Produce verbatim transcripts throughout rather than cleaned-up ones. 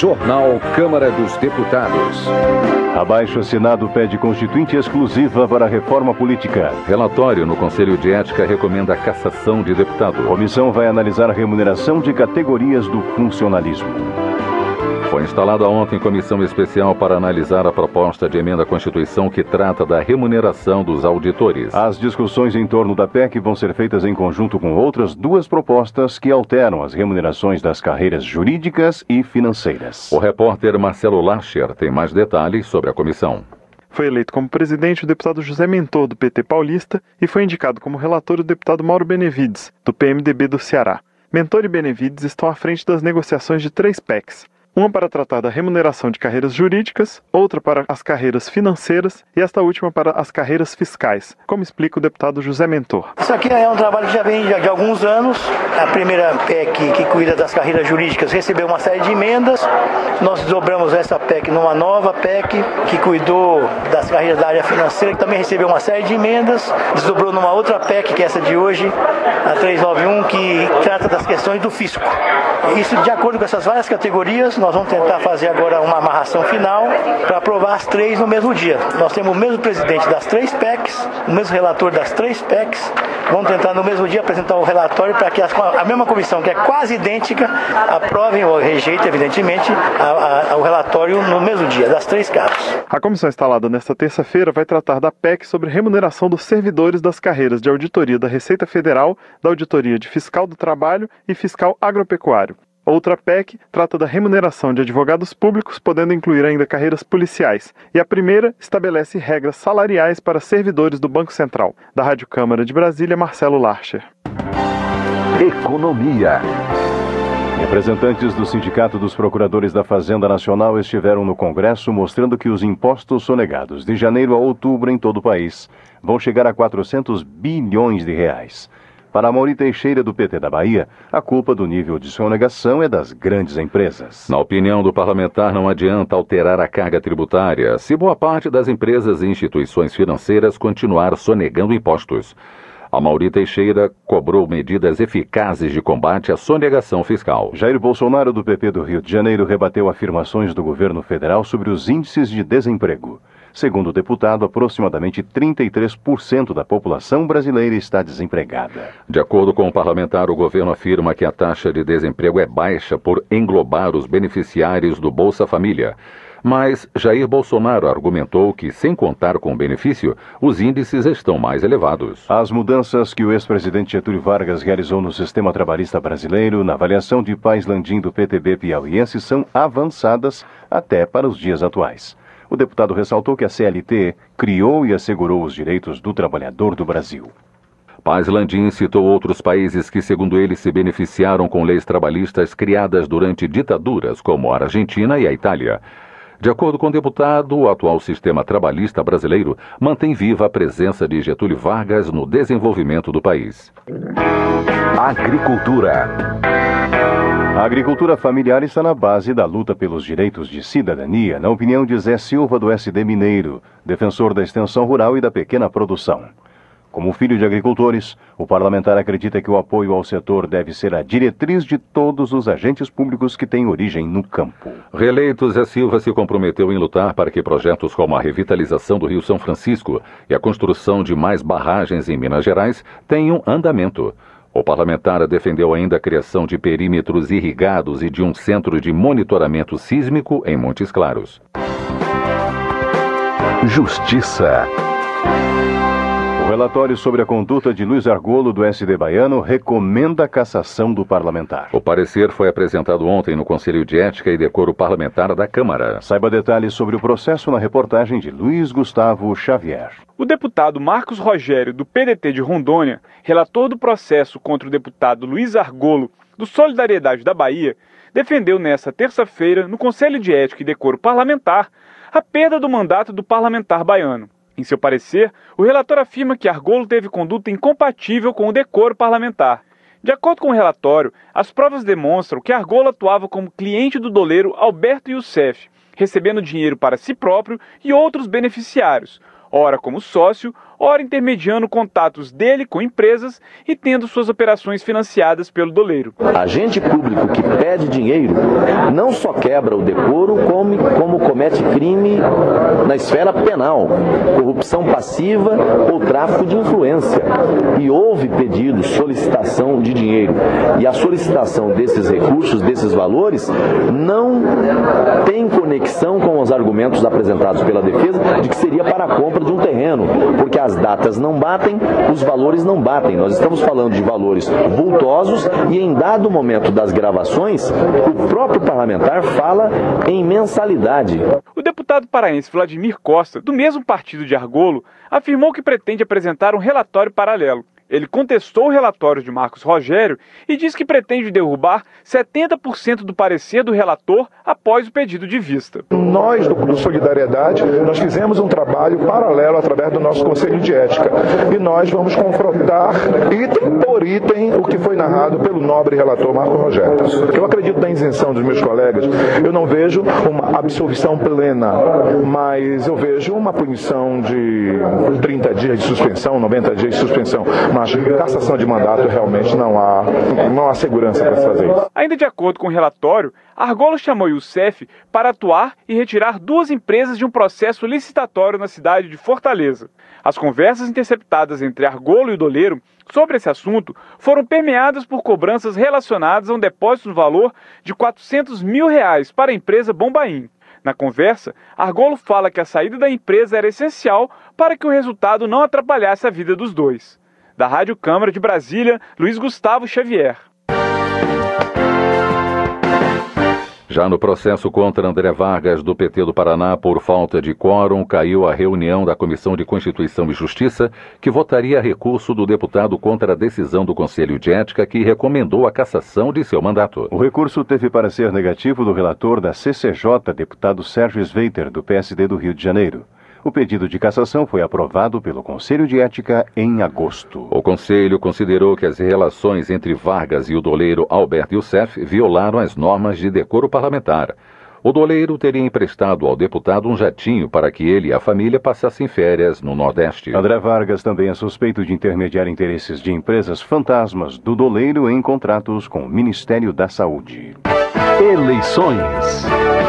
Jornal Câmara dos Deputados. Abaixo assinado pede constituinte exclusiva para a reforma política. Relatório no Conselho de Ética recomenda a cassação de deputado. Comissão vai analisar a remuneração de categorias do funcionalismo. Foi instalada ontem comissão especial para analisar a proposta de emenda à Constituição que trata da remuneração dos auditores. As discussões em torno da P E C vão ser feitas em conjunto com outras duas propostas que alteram as remunerações das carreiras jurídicas e financeiras. O repórter Marcelo Larcher tem mais detalhes sobre a comissão. Foi eleito como presidente o deputado José Mentor, do P T paulista, e foi indicado como relator o deputado Mauro Benevides, do P M D B do Ceará. Mentor e Benevides estão à frente das negociações de três P E Cs. Uma para tratar da remuneração de carreiras jurídicas, outra para as carreiras financeiras e esta última para as carreiras fiscais, como explica o deputado José Mentor. Isso aqui é um trabalho que já vem de alguns anos. A primeira P E C que cuida das carreiras jurídicas recebeu uma série de emendas. Nós desdobramos essa P E C numa nova P E C que cuidou das carreiras da área financeira, que também recebeu uma série de emendas. Desdobrou numa outra P E C, que é essa de hoje, a trezentos e noventa e um, que trata das questões do fisco. Isso, de acordo com essas várias categorias, nós vamos tentar fazer agora uma amarração final para aprovar as três no mesmo dia. Nós temos o mesmo presidente das três P E Cs, o mesmo relator das três P E Cs. Vamos tentar no mesmo dia apresentar o relatório para que as, a mesma comissão, que é quase idêntica, aprovem ou rejeitem, evidentemente, a, a, o relatório no mesmo dia, das três casos. A comissão instalada nesta terça-feira vai tratar da P E C sobre remuneração dos servidores das carreiras de auditoria da Receita Federal, da auditoria de Fiscal do Trabalho e Fiscal Agropecuário. Outra P E C trata da remuneração de advogados públicos, podendo incluir ainda carreiras policiais. E a primeira estabelece regras salariais para servidores do Banco Central. Da Rádio Câmara de Brasília, Marcelo Larcher. Economia. Representantes do Sindicato dos Procuradores da Fazenda Nacional estiveram no Congresso mostrando que os impostos sonegados de janeiro a outubro em todo o país vão chegar a quatrocentos bilhões de reais. Para Amaury Teixeira, do P T da Bahia, a culpa do nível de sonegação é das grandes empresas. Na opinião do parlamentar, não adianta alterar a carga tributária se boa parte das empresas e instituições financeiras continuar sonegando impostos. Amaury Teixeira cobrou medidas eficazes de combate à sonegação fiscal. Jair Bolsonaro, do P P do Rio de Janeiro, rebateu afirmações do governo federal sobre os índices de desemprego. Segundo o deputado, aproximadamente trinta e três por cento da população brasileira está desempregada. De acordo com o parlamentar, o governo afirma que a taxa de desemprego é baixa por englobar os beneficiários do Bolsa Família. Mas Jair Bolsonaro argumentou que, sem contar com o benefício, os índices estão mais elevados. As mudanças que o ex-presidente Getúlio Vargas realizou no sistema trabalhista brasileiro, na avaliação de Paz Landim do P T B piauiense, são avançadas até para os dias atuais. O deputado ressaltou que a C L T criou e assegurou os direitos do trabalhador do Brasil. Paz Landim citou outros países que, segundo ele, se beneficiaram com leis trabalhistas criadas durante ditaduras, como a Argentina e a Itália. De acordo com o deputado, o atual sistema trabalhista brasileiro mantém viva a presença de Getúlio Vargas no desenvolvimento do país. Agricultura. A agricultura familiar está na base da luta pelos direitos de cidadania, na opinião de Zé Silva, do S D Mineiro, defensor da extensão rural e da pequena produção. Como filho de agricultores, o parlamentar acredita que o apoio ao setor deve ser a diretriz de todos os agentes públicos que têm origem no campo. Reeleito, Zé Silva se comprometeu em lutar para que projetos como a revitalização do Rio São Francisco e a construção de mais barragens em Minas Gerais tenham andamento. O parlamentar defendeu ainda a criação de perímetros irrigados e de um centro de monitoramento sísmico em Montes Claros. Justiça. O relatório sobre a conduta de Luiz Argolo, do S D baiano, recomenda a cassação do parlamentar. O parecer foi apresentado ontem no Conselho de Ética e Decoro Parlamentar da Câmara. Saiba detalhes sobre o processo na reportagem de Luiz Gustavo Xavier. O deputado Marcos Rogério, do P D T de Rondônia, relator do processo contra o deputado Luiz Argolo, do Solidariedade da Bahia, defendeu nesta terça-feira, no Conselho de Ética e Decoro Parlamentar, a perda do mandato do parlamentar baiano. Em seu parecer, o relator afirma que Argolo teve conduta incompatível com o decoro parlamentar. De acordo com o relatório, as provas demonstram que Argolo atuava como cliente do doleiro Alberto Youssef, recebendo dinheiro para si próprio e outros beneficiários, ora como sócio, ora intermediando contatos dele com empresas e tendo suas operações financiadas pelo doleiro. Agente público que pede dinheiro não só quebra o decoro, como, como comete crime na esfera penal, corrupção passiva ou tráfico de influência. E houve pedido, solicitação de dinheiro. E a solicitação desses recursos, desses valores, não tem conexão com os argumentos apresentados pela defesa de que seria para a compra de um terreno, porque as datas não batem, os valores não batem. Nós estamos falando de valores vultosos e em dado momento das gravações, o próprio parlamentar fala em mensalidade. O deputado paraense Vladimir Costa, do mesmo partido de Argolo, afirmou que pretende apresentar um relatório paralelo. Ele contestou o relatório de Marcos Rogério e diz que pretende derrubar setenta por cento do parecer do relator após o pedido de vista. Nós, do, do Solidariedade, nós fizemos um trabalho paralelo através do nosso Conselho de Ética. E nós vamos confrontar item por item o que foi narrado pelo nobre relator Marcos Rogério. Eu acredito na isenção dos meus colegas. Eu não vejo uma absolvição plena, mas eu vejo uma punição de trinta dias de suspensão, noventa dias de suspensão. Mas cassação de mandato realmente não há, não há segurança para se fazer isso. Ainda de acordo com o relatório, Argolo chamou o Youssef para atuar e retirar duas empresas de um processo licitatório na cidade de Fortaleza. As conversas interceptadas entre Argolo e o doleiro sobre esse assunto foram permeadas por cobranças relacionadas a um depósito no valor de quatrocentos mil reais para a empresa Bombaim. Na conversa, Argolo fala que a saída da empresa era essencial para que o resultado não atrapalhasse a vida dos dois. Da Rádio Câmara de Brasília, Luiz Gustavo Xavier. Já no processo contra André Vargas, do P T do Paraná, por falta de quórum, caiu a reunião da Comissão de Constituição e Justiça, que votaria recurso do deputado contra a decisão do Conselho de Ética, que recomendou a cassação de seu mandato. O recurso teve parecer negativo do relator da C C J, deputado Sérgio Sveiter, do P S D do Rio de Janeiro. O pedido de cassação foi aprovado pelo Conselho de Ética em agosto. O Conselho considerou que as relações entre Vargas e o doleiro Alberto Youssef violaram as normas de decoro parlamentar. O doleiro teria emprestado ao deputado um jatinho para que ele e a família passassem férias no Nordeste. André Vargas também é suspeito de intermediar interesses de empresas fantasmas do doleiro em contratos com o Ministério da Saúde. Eleições.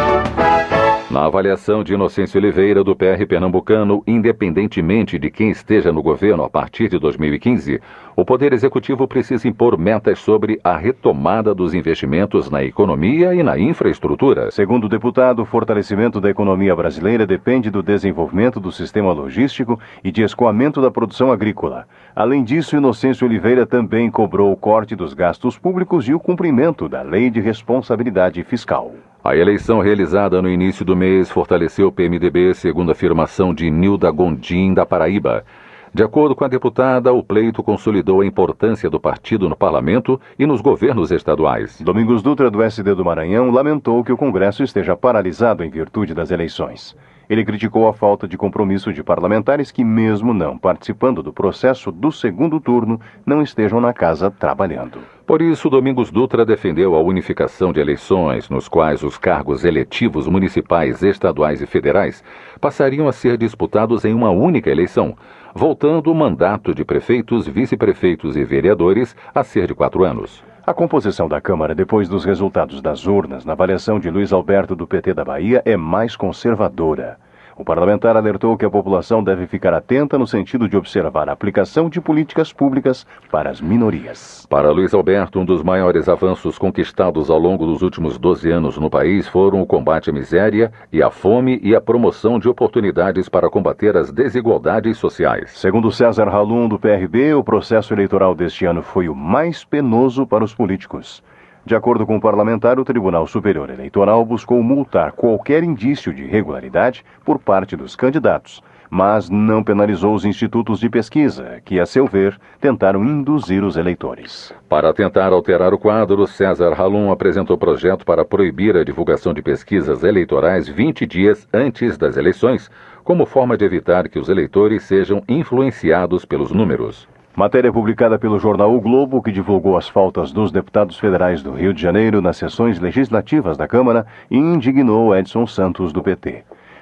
Na avaliação de Inocêncio Oliveira, do P R pernambucano, independentemente de quem esteja no governo a partir de dois mil e quinze, o Poder Executivo precisa impor metas sobre a retomada dos investimentos na economia e na infraestrutura. Segundo o deputado, o fortalecimento da economia brasileira depende do desenvolvimento do sistema logístico e de escoamento da produção agrícola. Além disso, Inocêncio Oliveira também cobrou o corte dos gastos públicos e o cumprimento da Lei de Responsabilidade Fiscal. A eleição realizada no início do mês fortaleceu o P M D B, segundo a afirmação de Nilda Gondim, da Paraíba. De acordo com a deputada, o pleito consolidou a importância do partido no parlamento e nos governos estaduais. Domingos Dutra, do S D do Maranhão, lamentou que o Congresso esteja paralisado em virtude das eleições. Ele criticou a falta de compromisso de parlamentares que, mesmo não participando do processo do segundo turno, não estejam na casa trabalhando. Por isso, Domingos Dutra defendeu a unificação de eleições, nos quais os cargos eletivos municipais, estaduais e federais passariam a ser disputados em uma única eleição, voltando o mandato de prefeitos, vice-prefeitos e vereadores a ser de quatro anos. A composição da Câmara, depois dos resultados das urnas, na avaliação de Luiz Alberto, do P T da Bahia, é mais conservadora. O parlamentar alertou que a população deve ficar atenta no sentido de observar a aplicação de políticas públicas para as minorias. Para Luiz Alberto, um dos maiores avanços conquistados ao longo dos últimos doze anos no país foram o combate à miséria e à fome e a promoção de oportunidades para combater as desigualdades sociais. Segundo César Halum, do P R B, o processo eleitoral deste ano foi o mais penoso para os políticos. De acordo com o parlamentar, o Tribunal Superior Eleitoral buscou multar qualquer indício de irregularidade por parte dos candidatos, mas não penalizou os institutos de pesquisa, que, a seu ver, tentaram induzir os eleitores. Para tentar alterar o quadro, César Halum apresentou projeto para proibir a divulgação de pesquisas eleitorais vinte dias antes das eleições, como forma de evitar que os eleitores sejam influenciados pelos números. Matéria publicada pelo jornal O Globo, que divulgou as faltas dos deputados federais do Rio de Janeiro nas sessões legislativas da Câmara e indignou Edson Santos, do P T.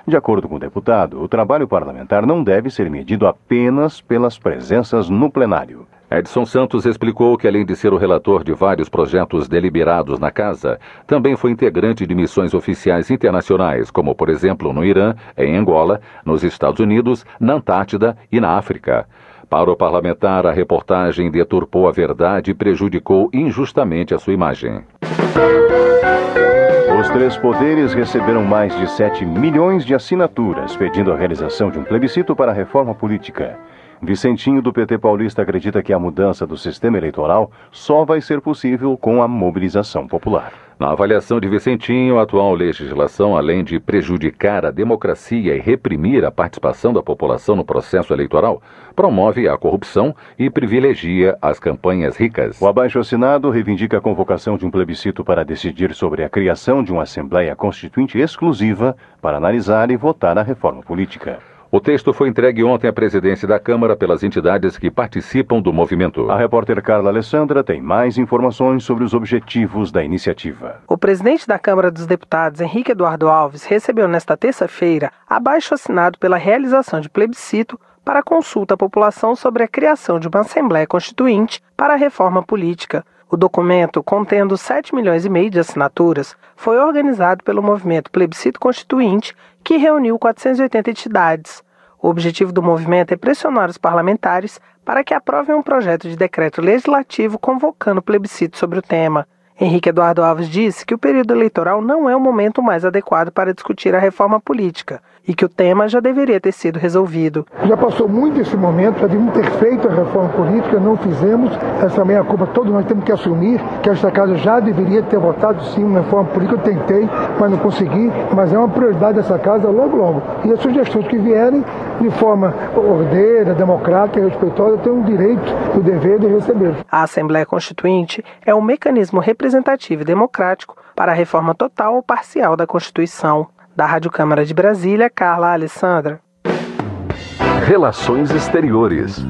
De acordo com o deputado, o trabalho parlamentar não deve ser medido apenas pelas presenças no plenário. Edson Santos explicou que, além de ser o relator de vários projetos deliberados na Casa, também foi integrante de missões oficiais internacionais, como, por exemplo, no Irã, em Angola, nos Estados Unidos, na Antártida e na África. Para o parlamentar, a reportagem deturpou a verdade e prejudicou injustamente a sua imagem. Os três poderes receberam mais de sete milhões de assinaturas pedindo a realização de um plebiscito para a reforma política. Vicentinho, do P T paulista, acredita que a mudança do sistema eleitoral só vai ser possível com a mobilização popular. Na avaliação de Vicentinho, a atual legislação, além de prejudicar a democracia e reprimir a participação da população no processo eleitoral, promove a corrupção e privilegia as campanhas ricas. O abaixo-assinado reivindica a convocação de um plebiscito para decidir sobre a criação de uma Assembleia Constituinte exclusiva para analisar e votar a reforma política. O texto foi entregue ontem à presidência da Câmara pelas entidades que participam do movimento. A repórter Carla Alessandra tem mais informações sobre os objetivos da iniciativa. O presidente da Câmara dos Deputados, Henrique Eduardo Alves, recebeu nesta terça-feira abaixo-assinado pela realização de plebiscito para consulta à população sobre a criação de uma Assembleia Constituinte para a reforma política. O documento, contendo sete milhões e meio de assinaturas, foi organizado pelo movimento Plebiscito Constituinte, que reuniu quatrocentas e oitenta entidades. O objetivo do movimento é pressionar os parlamentares para que aprovem um projeto de decreto legislativo convocando plebiscito sobre o tema. Henrique Eduardo Alves disse que o período eleitoral não é o momento mais adequado para discutir a reforma política e que o tema já deveria ter sido resolvido. Já passou muito esse momento, já devíamos ter feito a reforma política, não fizemos. Essa meia culpa todos nós temos que assumir, que esta casa já deveria ter votado sim uma reforma política. Eu tentei, mas não consegui, mas é uma prioridade dessa casa logo logo. E as sugestões que vierem de forma ordeira, democrática e respeitosa, têm o direito, o dever de receber. A Assembleia Constituinte é um mecanismo representativo e democrático para a reforma total ou parcial da Constituição. Da Rádio Câmara de Brasília, Carla Alessandra. Relações Exteriores.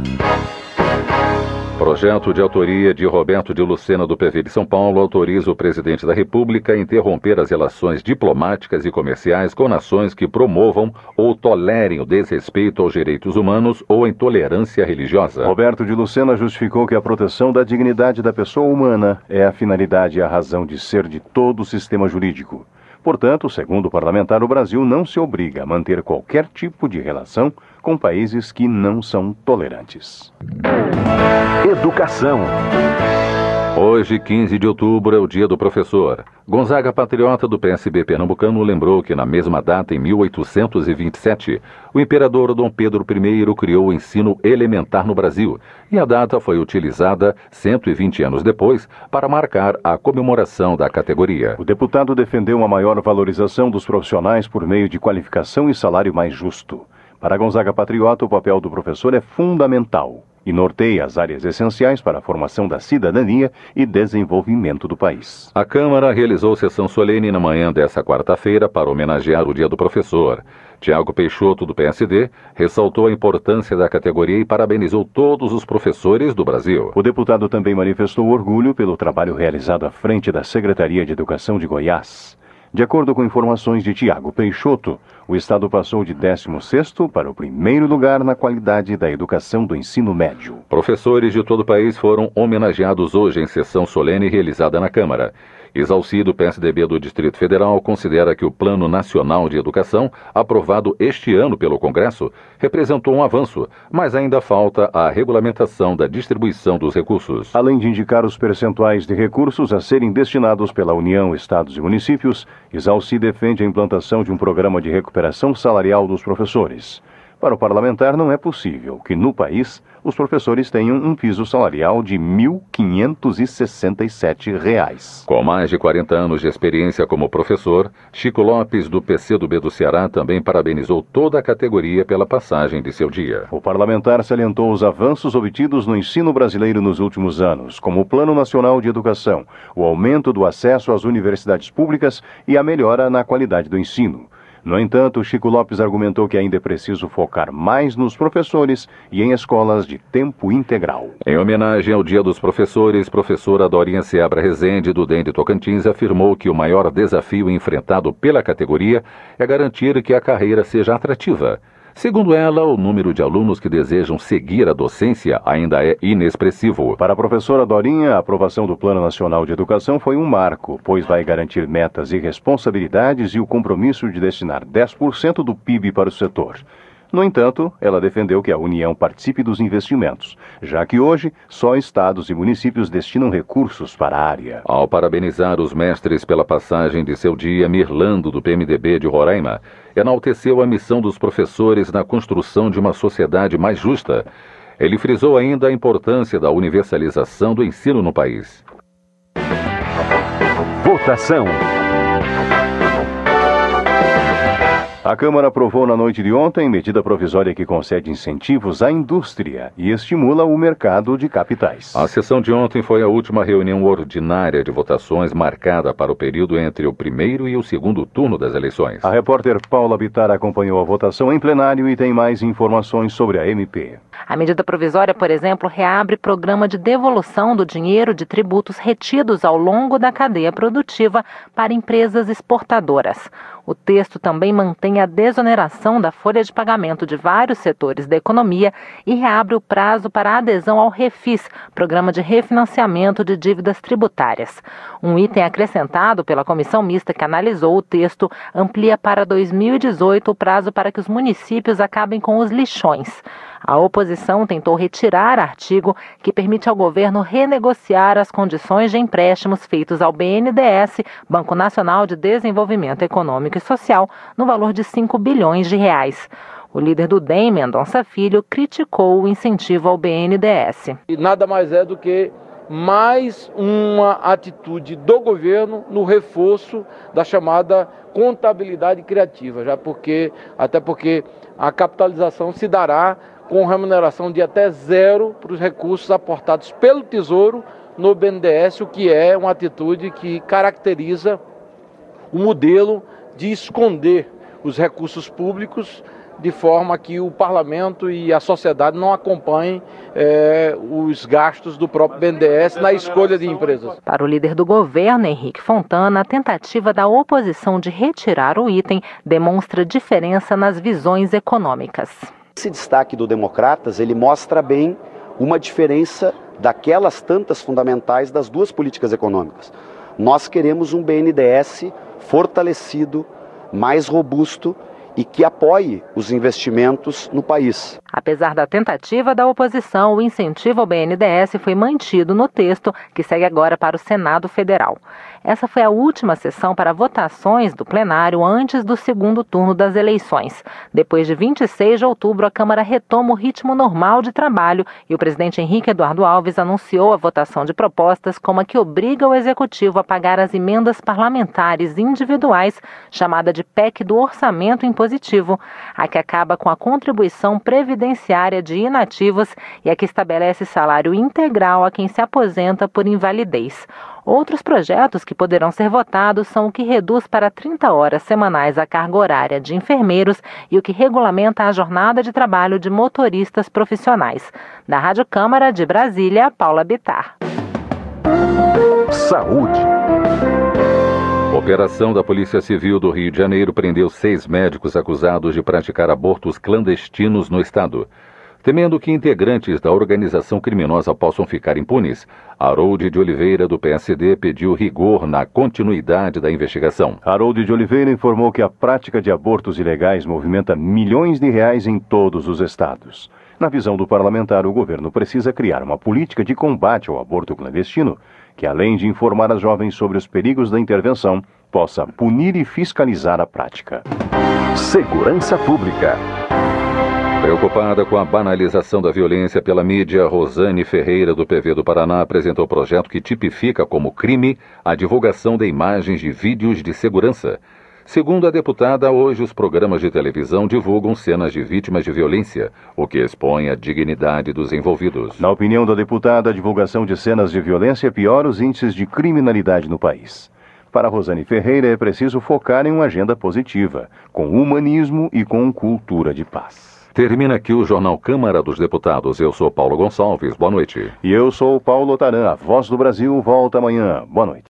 Projeto de autoria de Roberto de Lucena, do P V de São Paulo, autoriza o presidente da República a interromper as relações diplomáticas e comerciais com nações que promovam ou tolerem o desrespeito aos direitos humanos ou a intolerância religiosa. Roberto de Lucena justificou que a proteção da dignidade da pessoa humana é a finalidade e a razão de ser de todo o sistema jurídico. Portanto, segundo o parlamentar, o Brasil não se obriga a manter qualquer tipo de relação com países que não são tolerantes. Educação. Hoje, quinze de outubro, é o Dia do Professor. Gonzaga, patriota do P S B pernambucano, lembrou que na mesma data, em mil oitocentos e vinte e sete, o imperador Dom Pedro I criou o ensino elementar no Brasil, e a data foi utilizada cento e vinte anos depois para marcar a comemoração da categoria. O deputado defendeu uma maior valorização dos profissionais por meio de qualificação e salário mais justo. Para Gonzaga patriota, o papel do professor é fundamental e norteia as áreas essenciais para a formação da cidadania e desenvolvimento do país. A Câmara realizou sessão solene na manhã desta quarta-feira para homenagear o Dia do Professor. Tiago Peixoto, do P S D, ressaltou a importância da categoria e parabenizou todos os professores do Brasil. O deputado também manifestou orgulho pelo trabalho realizado à frente da Secretaria de Educação de Goiás. De acordo com informações de Tiago Peixoto, o estado passou de décimo sexto para o primeiro lugar na qualidade da educação do ensino médio. Professores de todo o país foram homenageados hoje em sessão solene realizada na Câmara. Isalci, do P S D B do Distrito Federal, considera que o Plano Nacional de Educação, aprovado este ano pelo Congresso, representou um avanço, mas ainda falta a regulamentação da distribuição dos recursos. Além de indicar os percentuais de recursos a serem destinados pela União, Estados e Municípios, Isalci defende a implantação de um programa de recuperação salarial dos professores. Para o parlamentar, não é possível que, no país, os professores tenham um piso salarial de mil quinhentos e sessenta e sete reais. Com mais de quarenta anos de experiência como professor, Chico Lopes, do P C do B do Ceará, também parabenizou toda a categoria pela passagem de seu dia. O parlamentar salientou os avanços obtidos no ensino brasileiro nos últimos anos, como o Plano Nacional de Educação, o aumento do acesso às universidades públicas e a melhora na qualidade do ensino. No entanto, Chico Lopes argumentou que ainda é preciso focar mais nos professores e em escolas de tempo integral. Em homenagem ao Dia dos Professores, professora Dorinha Seabra Rezende, do D E M de Tocantins, afirmou que o maior desafio enfrentado pela categoria é garantir que a carreira seja atrativa. Segundo ela, o número de alunos que desejam seguir a docência ainda é inexpressivo. Para a professora Dorinha, a aprovação do Plano Nacional de Educação foi um marco, pois vai garantir metas e responsabilidades e o compromisso de destinar dez por cento do P I B para o setor. No entanto, ela defendeu que a União participe dos investimentos, já que hoje só estados e municípios destinam recursos para a área. Ao parabenizar os mestres pela passagem de seu dia, Mirlando, do P M D B de Roraima, enalteceu a missão dos professores na construção de uma sociedade mais justa. Ele frisou ainda a importância da universalização do ensino no país. Votação. A Câmara aprovou na noite de ontem medida provisória que concede incentivos à indústria e estimula o mercado de capitais. A sessão de ontem foi a última reunião ordinária de votações marcada para o período entre o primeiro e o segundo turno das eleições. A repórter Paula Bittar acompanhou a votação em plenário e tem mais informações sobre a M P. A medida provisória, por exemplo, reabre programa de devolução do dinheiro de tributos retidos ao longo da cadeia produtiva para empresas exportadoras. O texto também mantém a desoneração da folha de pagamento de vários setores da economia e reabre o prazo para a adesão ao Refis, Programa de Refinanciamento de Dívidas Tributárias. Um item acrescentado pela comissão mista que analisou o texto amplia para dois mil e dezoito o prazo para que os municípios acabem com os lixões. A oposição tentou retirar artigo que permite ao governo renegociar as condições de empréstimos feitos ao B N D E S, Banco Nacional de Desenvolvimento Econômico e Social, no valor de cinco bilhões de reais. O líder do D E M, Mendonça Filho, criticou o incentivo ao B N D E S. E nada mais é do que mais uma atitude do governo no reforço da chamada contabilidade criativa, já porque, até porque a capitalização se dará com remuneração de até zero para os recursos aportados pelo Tesouro no B N D E S, o que é uma atitude que caracteriza o modelo de esconder os recursos públicos de forma que o parlamento e a sociedade não acompanhem é, os gastos do próprio B N D E S na escolha de empresas. Para o líder do governo, Henrique Fontana, a tentativa da oposição de retirar o item demonstra diferença nas visões econômicas. Esse destaque do Democratas, ele mostra bem uma diferença daquelas tantas fundamentais das duas políticas econômicas. Nós queremos um B N D E S fortalecido, mais robusto e que apoie os investimentos no país. Apesar da tentativa da oposição, o incentivo ao B N D E S foi mantido no texto, que segue agora para o Senado Federal. Essa foi a última sessão para votações do plenário antes do segundo turno das eleições. Depois de vinte e seis de outubro, a Câmara retoma o ritmo normal de trabalho e o presidente Henrique Eduardo Alves anunciou a votação de propostas como a que obriga o Executivo a pagar as emendas parlamentares individuais, chamada de P E C do Orçamento Impositivo, a que acaba com a contribuição previdenciária de inativos e a que estabelece salário integral a quem se aposenta por invalidez. Outros projetos que poderão ser votados são o que reduz para trinta horas semanais a carga horária de enfermeiros e o que regulamenta a jornada de trabalho de motoristas profissionais. Da Rádio Câmara de Brasília, Paula Bittar. Saúde. Operação da Polícia Civil do Rio de Janeiro prendeu seis médicos acusados de praticar abortos clandestinos no estado. Temendo que integrantes da organização criminosa possam ficar impunes, Harold de Oliveira, do P S D, pediu rigor na continuidade da investigação. Harold de Oliveira informou que a prática de abortos ilegais movimenta milhões de reais em todos os estados. Na visão do parlamentar, o governo precisa criar uma política de combate ao aborto clandestino, que além de informar as jovens sobre os perigos da intervenção, possa punir e fiscalizar a prática. Segurança Pública. Preocupada com a banalização da violência pela mídia, Rosane Ferreira, do P V do Paraná, apresentou o projeto que tipifica como crime a divulgação de imagens de vídeos de segurança. Segundo a deputada, hoje os programas de televisão divulgam cenas de vítimas de violência, o que expõe a dignidade dos envolvidos. Na opinião da deputada, a divulgação de cenas de violência piora os índices de criminalidade no país. Para Rosane Ferreira, é preciso focar em uma agenda positiva, com humanismo e com cultura de paz. Termina aqui o Jornal Câmara dos Deputados. Eu sou Paulo Gonçalves. Boa noite. E eu sou Paulo Otaran. A Voz do Brasil volta amanhã. Boa noite.